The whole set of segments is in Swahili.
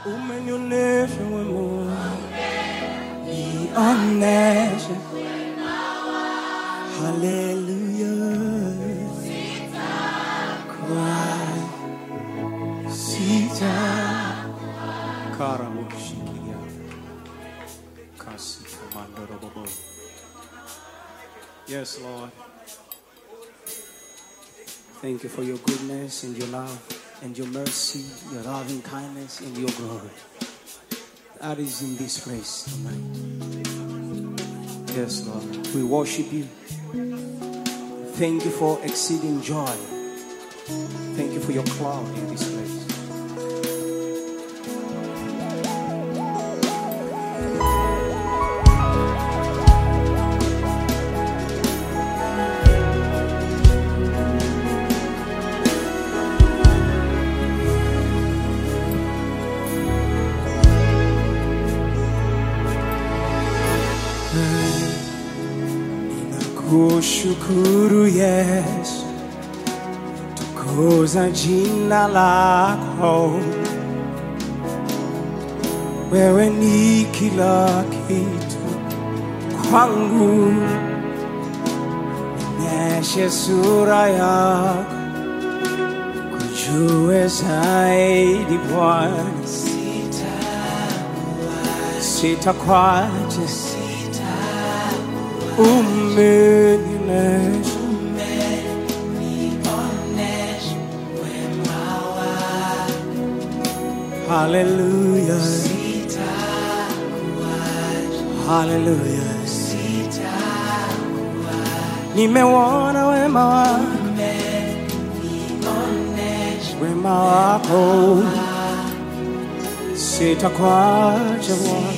Umenionyesha wema, nionyeshe. Hallelujah. Sita Karamushikia Kasi Commander Robo. Yes, Lord. Thank you for your goodness and your love and your mercy, your loving kindness and your glory. That is in this place tonight. Yes, Lord. We worship you. Thank you for exceeding joy. Thank you for your cloud in this place. Ninakushukuru Yesu, tukuza jina lako. Wewe ni kila kitu kwangu. Nionyeshe sura yako, kujue zaidi Bwana. Sitakuacha, umenionyesha wema wako. Hallelujah. Hallelujah. Nimeona wema wako, wema wako. Sitakuacha Bwana.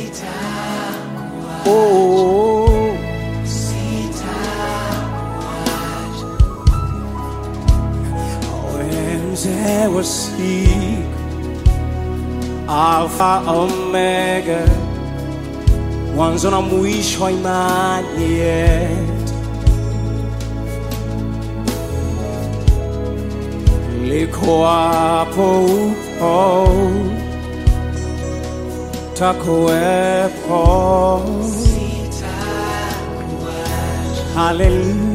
Oh, wenze wasiku, Alpha Omega, mwanzo na mwisho wa imani yetu. Liko hapo upo, takuwepo. Hallelujah.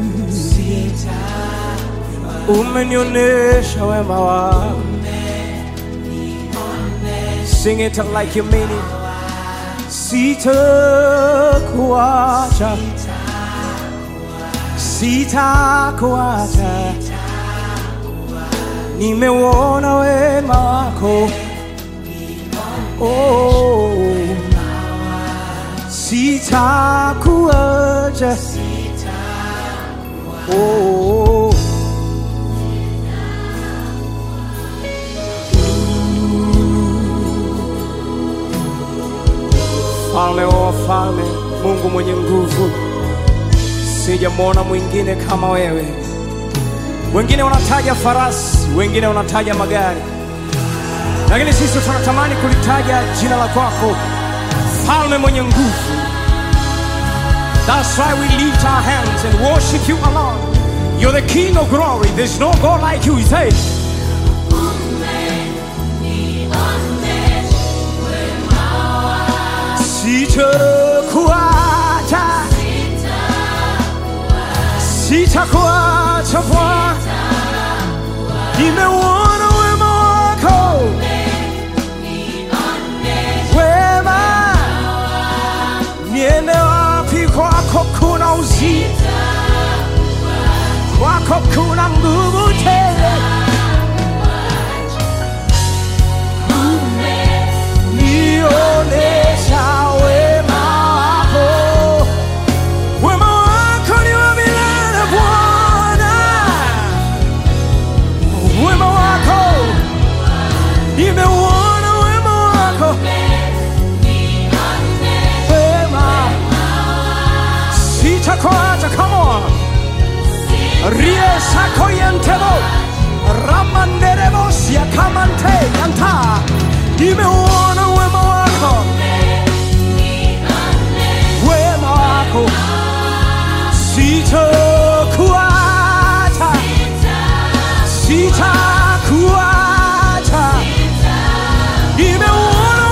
Umenionyesha wema wako. Sing it like you mean it. Sitakuacha, sitakuacha. Nimeona wema wako. Oh, sitakuacha. Oh, Falme wa falme, Mungu mwenye nguvu, sijamwona mwingine kama wewe. Wengine wanataja farasi, wengine wanataja magari, lakini sisi tunatamani kulitaja jina la kwako, Falme mwenye nguvu. That's why we lift our hands and worship you alone. You're the King of glory. There's no God like you. He says, sitakuacha, sitakuacha Bwana. Nimeona wema wako, wema. Niende wapi? Kwako kuna uzima, kwako kuna nguvu tele. Nionyesha wema wako, wema wako ni wa milele Bwana. Wema wako, nimeuona wema wako. Wema, sitakuacha. Come on. Riesa koyentebo, ramanderebo siya kamante yanta. Nimeona wema wako, wema wako. Sitakuacha, sitakuacha. Nimeona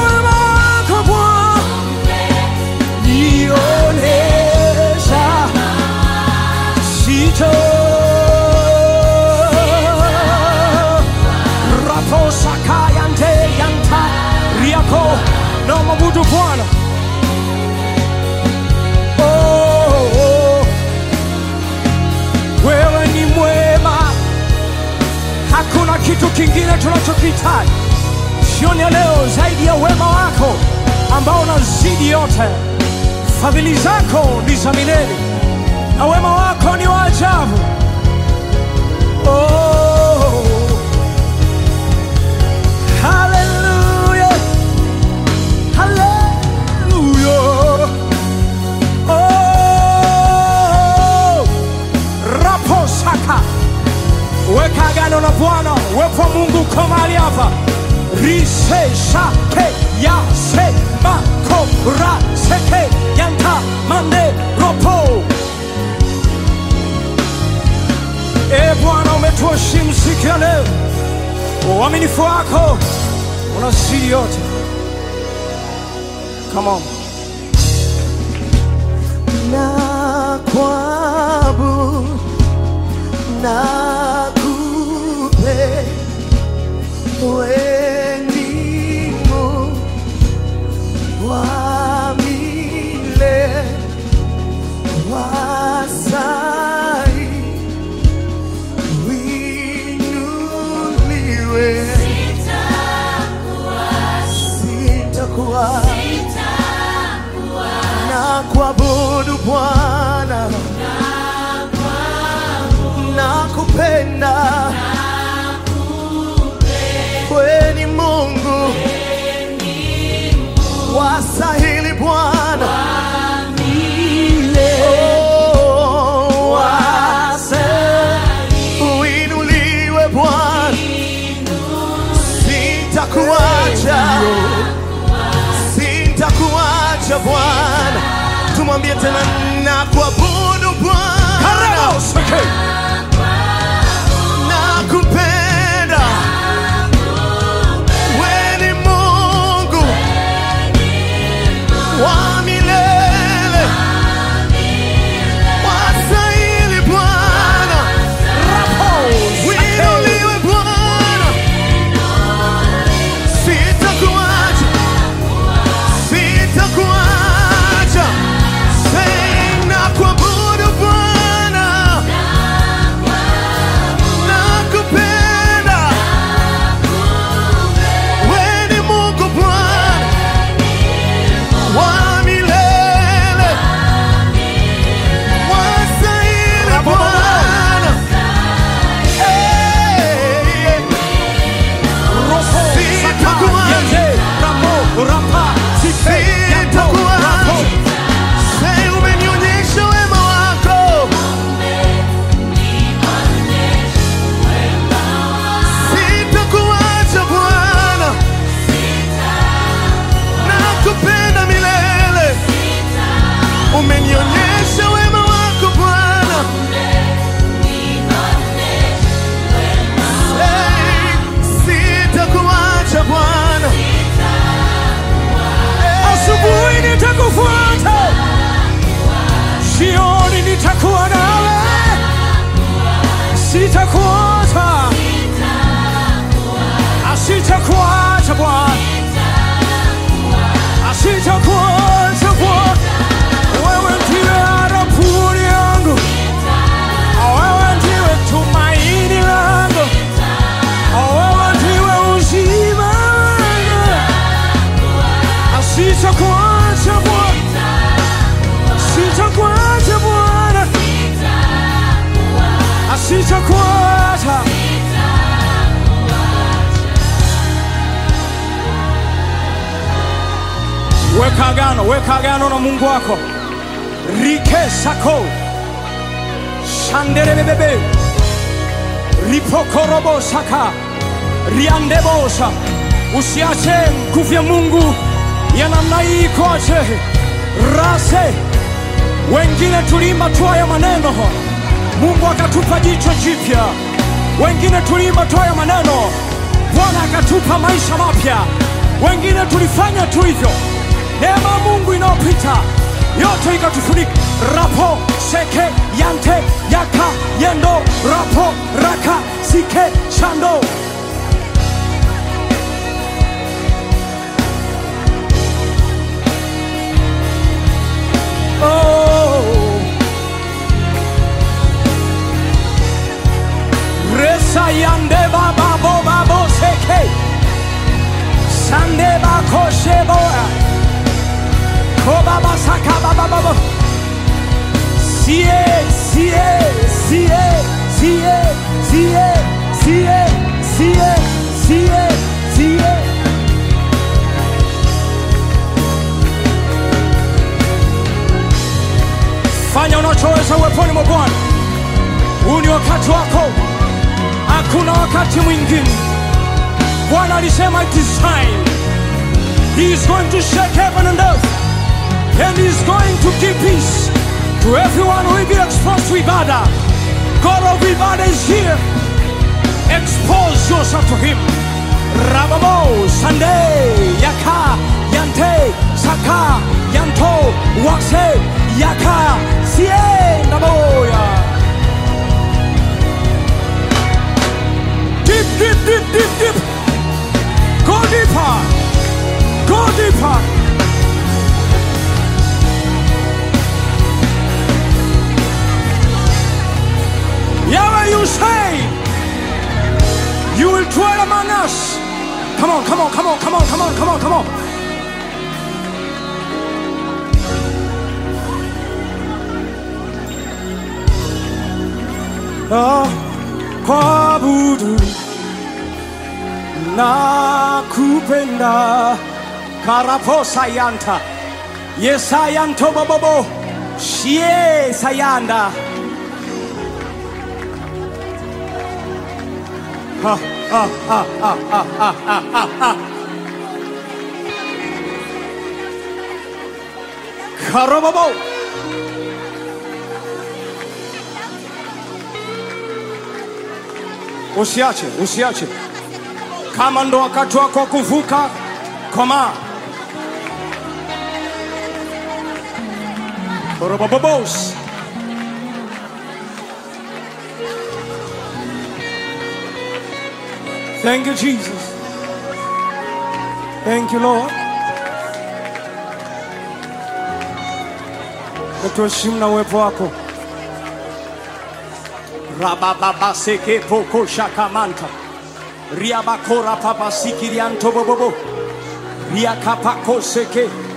kitu kingine tunachokihitaji jioni ya leo zaidi ya wema wako ambao unazidi yote. Fadhili zako ni za milele na wema wako ni wa ajabu. Oh, hallelujah, hallelujah. Oh, rapo saka, weka agano na Bwana. Uwepo wa Mungu uko mahali hapa. Rise shake ya se mako ra seke yanta mande ropo. Bwana, umetuheshimu siku ya leo. Uaminifu wako unazidi yote. Come on. Na kuabudu na kupe wenimu wa milele wasai winuliwe. Sitakuwa na kuabudu Bwana na kupenda wewe ni Mungu wastahili Bwana, oh, wastahili uinuliwe Bwana. Sitakuacha Bwana. Tumwambie tena, na kuabudu Bwana na kupenda wewe ni Mungu wa milele wastahili Bwana, winuliwe Bwana. Sitakuacha, say na kuabudu Bwana na kupenda wewe ni Mungu Bwana wa milele wastahili Bwana. Say umenionyesha wema wako. Sitakuacha Bwana, nakupenda milele. Umenionyesha wema wako Bwana. Sitakuacha Bwana. Asubuhi nitakufuata, jioni nitakuwa nawe. Sitakuacha, sitakuacha Bwana, sitakuacha Bwana. Wewe ndiwe arapuni yangu, wewe ndiwe tumaini langu, wewe ndiwe uzima wangu. Sitakuacha Bwana, sitakuacha Bwana, sitakuacha. Weka agano na Mungu wako. Rike sako shandere bebe ripokorobo saka riandebosa. Usiache nguvu ya Mungu ya namna hii ikoje rase. Wengine tuliimba toa ya maneno, Mungu akatupa jicho jipya. Wengine tuliimba toa ya maneno, Bwana akatupa maisha mapya. Wengine tulifanya tu hivyo, neema Mungu inayopita yote ikatufunika. Rapo seke yante yaka yendo rapo raka sike chando. Oh, resa yande baba boba Fanya unachoweza uweponi mwa Bwana. Huu ni wakati wako, hakuna wakati mwingine. Bwana alisema it is time. He is going to shake heaven and earth, and he is going to give peace to everyone who will be exposed to Ibadah. God of Ibadah is here. Expose yourself to him. Rababo, Sunday, Yaka, Yante, Saka, Yanto, Wakse, Yaka, Sie, Naboya. Deep, deep, deep, deep, deep. Go deeper. Go deeper. Yahweh, you say you will dwell among us. Come on, come on, come on, come on, come on, come on, come on. Kuabudu na kupenda karapo sayanta yesayanto bobobo shie sayanda ha ha ha ha ha ha ha ha karabobo. Usiache, usiache. Kama ndo wakati wako kuvuka, koma. Korobobos. Thank you, Jesus. Thank you, Lord. Natuheshimu na uwepo wako. Rababa seke poko shakamanta. Riabakora papa sikirianto bobobo. Riakapako seke.